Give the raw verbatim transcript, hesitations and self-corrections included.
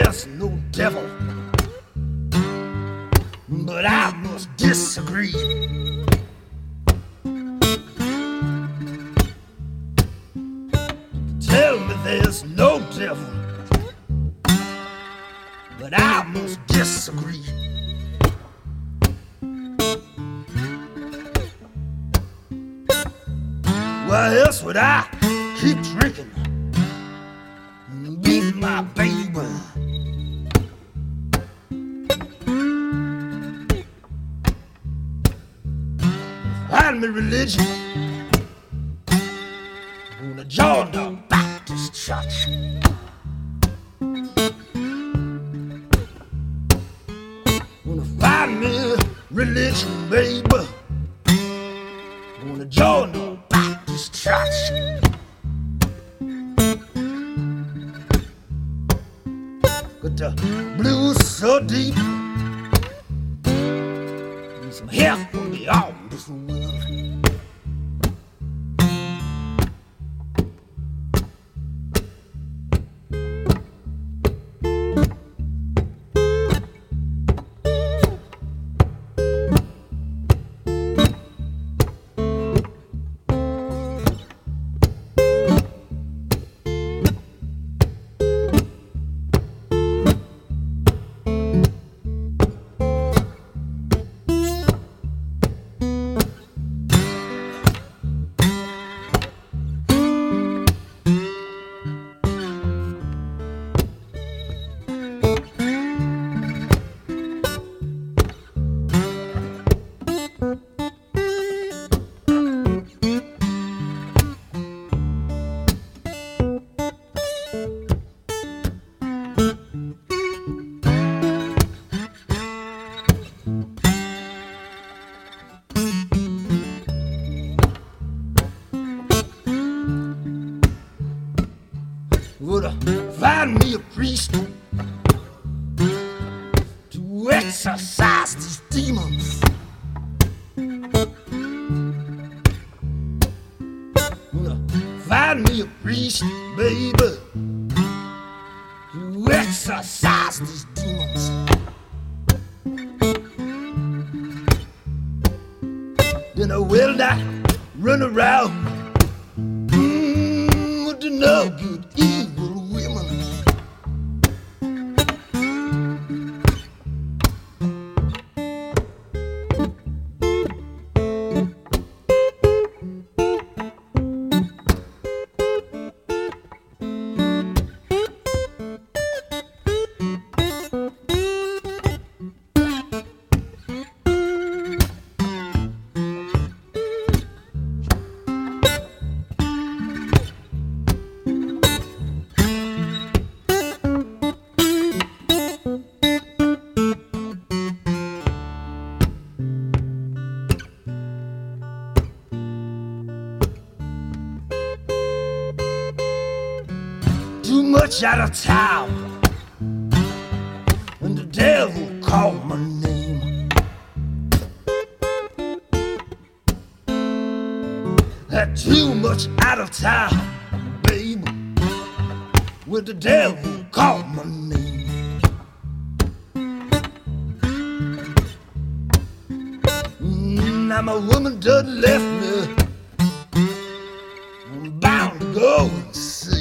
there's no devil, but I must disagree. Tell me there's no devil, but I must disagree. Why else would I keep drinking and beat my baby? Find me religion on the Jordan Baptist Church. Gonna find me religion, baby, on the Jordan Baptist Church. Got the blues so deep, need some help from beyond this world. Would I find me a priest to exorcise these demons? Would I find me a priest, baby, to exorcise these demons? Then I will not run around mm, with the no good evil women. Too much out of town, and the devil called my name. Had too much out of town, baby, when the devil called my name. Mm, now my woman done left me, I'm bound to go and see.